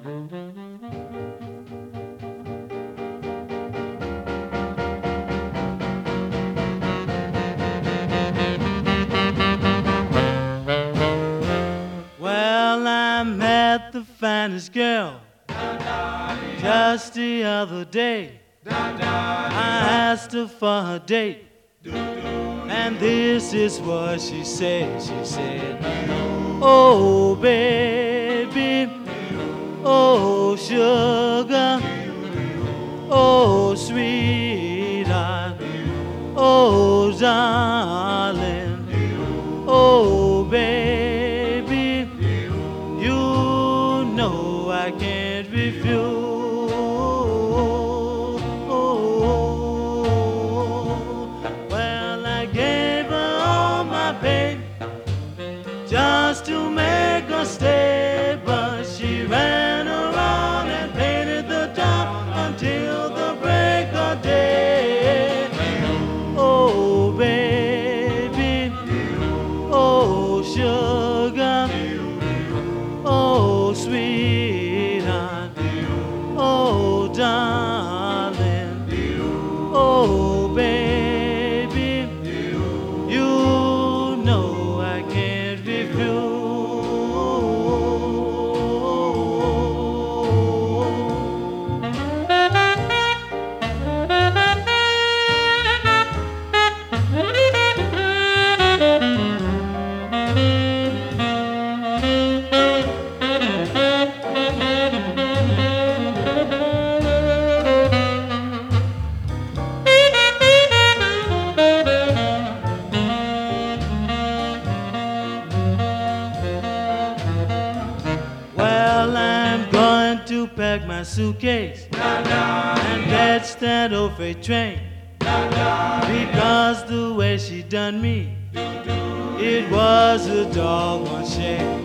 Well, I met the finest girl just the other day. I asked her for her date, and this is what she said. She said, "Oh, baby, oh, sugar, oh, sweetheart, oh, darling, oh, baby, you know I can't refuse." Well, I gave her all my pay just to make her stay, but she ran around and painted the town until the break of day. Oh, baby, oh, sugar, oh, sweetheart, oh, darling, oh, baby, you know I can't refuse. Well, I'm going to pack my suitcase and catch that old freight train, because the way she done me, it was a doggone shame.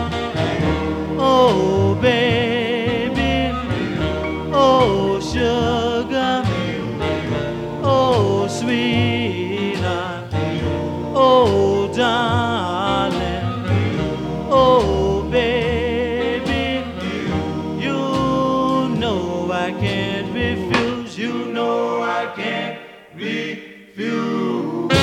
Oh, baby, oh, sugar, oh, sweetheart, oh, darling, oh, baby, you know I can't refuse. You know I can't refuse.